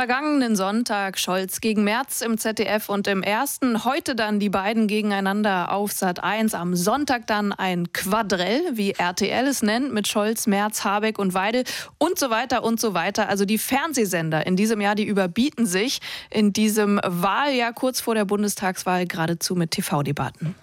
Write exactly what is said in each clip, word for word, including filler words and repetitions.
vergangenen Sonntag Scholz gegen Merz im Z D F und im Ersten. Heute dann die beiden gegeneinander auf Sat eins. Am Sonntag dann ein Quadrell, wie R T L es nennt, mit Scholz, Merz, Habeck und Weidel und so weiter und so weiter. Also die Fernsehsender in diesem Jahr, die überbieten sich in diesem Wahljahr kurz vor der Bundestagswahl geradezu mit T V-Debatten.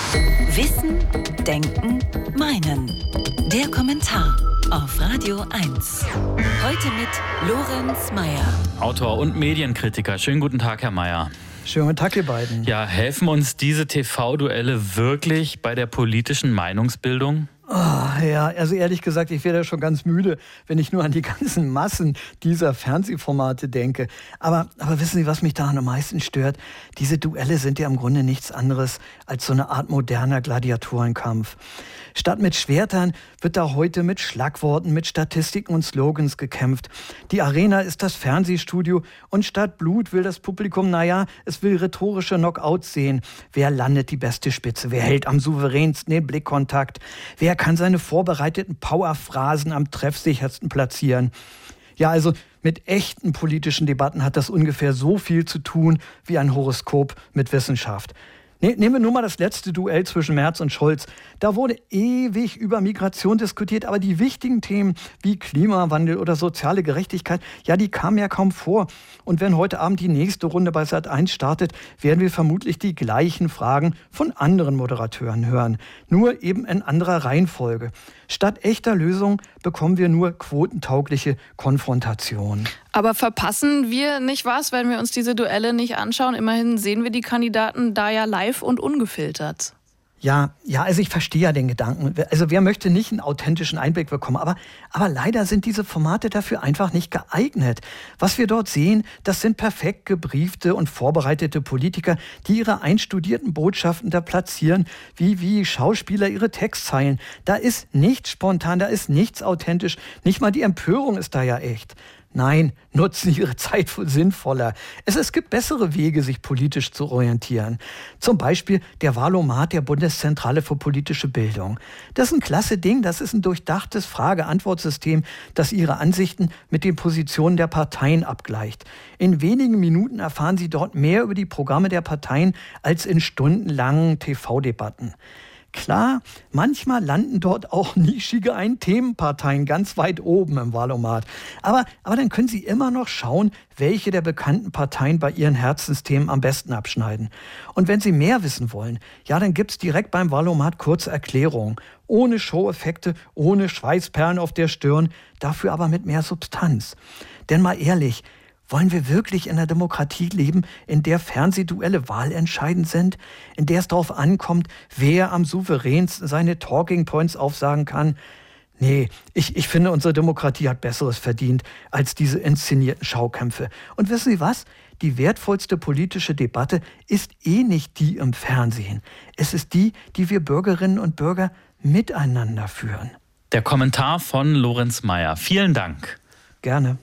Wissen, Denken, Meinen. Der Kommentar auf Radio eins. Heute mit Lorenz Meyer. Autor und Medienkritiker. Schönen guten Tag, Herr Meyer. Schönen guten Tag, ihr beiden. Ja, helfen uns diese T V-Duelle wirklich bei der politischen Meinungsbildung? Oh, ja, also ehrlich gesagt, ich werde schon ganz müde, wenn ich nur an die ganzen Massen dieser Fernsehformate denke. Aber, aber wissen Sie, was mich daran am meisten stört? Diese Duelle sind ja im Grunde nichts anderes als so eine Art moderner Gladiatorenkampf. Statt mit Schwertern wird da heute mit Schlagworten, mit Statistiken und Slogans gekämpft. Die Arena ist das Fernsehstudio und statt Blut will das Publikum, naja, es will rhetorische Knockouts sehen. Wer landet die beste Spitze? Wer hält am souveränsten den Blickkontakt? Wer kann seine vorbereiteten Powerphrasen am treffsichersten platzieren? Ja, also mit echten politischen Debatten hat das ungefähr so viel zu tun wie ein Horoskop mit Wissenschaft. Nehmen wir nur mal das letzte Duell zwischen Merz und Scholz. Da wurde ewig über Migration diskutiert, aber die wichtigen Themen wie Klimawandel oder soziale Gerechtigkeit, ja, die kamen ja kaum vor. Und wenn heute Abend die nächste Runde bei Sat eins startet, werden wir vermutlich die gleichen Fragen von anderen Moderateuren hören. Nur eben in anderer Reihenfolge. Statt echter Lösung bekommen wir nur quotentaugliche Konfrontation. Aber verpassen wir nicht was, wenn wir uns diese Duelle nicht anschauen? Immerhin sehen wir die Kandidaten da ja live und ungefiltert. Ja, ja, also ich verstehe ja den Gedanken. Also wer möchte nicht einen authentischen Einblick bekommen? Aber, aber leider sind diese Formate dafür einfach nicht geeignet. Was wir dort sehen, das sind perfekt gebriefte und vorbereitete Politiker, die ihre einstudierten Botschaften da platzieren, wie, wie Schauspieler ihre Textzeilen. Da ist nichts spontan, da ist nichts authentisch. Nicht mal die Empörung ist da ja echt. Nein, nutzen Sie Ihre Zeit sinnvoller. Es, es gibt bessere Wege, sich politisch zu orientieren. Zum Beispiel der Wahlomat der Bundeszentrale für politische Bildung. Das ist ein klasse Ding, das ist ein durchdachtes Frage-Antwort-System, das Ihre Ansichten mit den Positionen der Parteien abgleicht. In wenigen Minuten erfahren Sie dort mehr über die Programme der Parteien als in stundenlangen T V-Debatten. Klar, manchmal landen dort auch nischige Ein-Themen-Parteien ganz weit oben im Wahlomat. Aber, aber dann können Sie immer noch schauen, welche der bekannten Parteien bei Ihren Herzensthemen am besten abschneiden. Und wenn Sie mehr wissen wollen, ja, dann gibt's direkt beim Wahlomat kurze Erklärungen. Ohne Show-Effekte, ohne Schweißperlen auf der Stirn, dafür aber mit mehr Substanz. Denn mal ehrlich, wollen wir wirklich in einer Demokratie leben, in der Fernsehduelle wahlentscheidend sind? In der es darauf ankommt, wer am souveränsten seine Talking Points aufsagen kann? Nee, ich, ich finde, unsere Demokratie hat Besseres verdient als diese inszenierten Schaukämpfe. Und wissen Sie was? Die wertvollste politische Debatte ist eh nicht die im Fernsehen. Es ist die, die wir Bürgerinnen und Bürger miteinander führen. Der Kommentar von Lorenz Meyer. Vielen Dank. Gerne.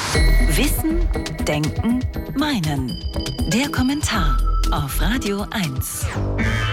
Wissen, Denken, Meinen. Der Kommentar auf Radio eins.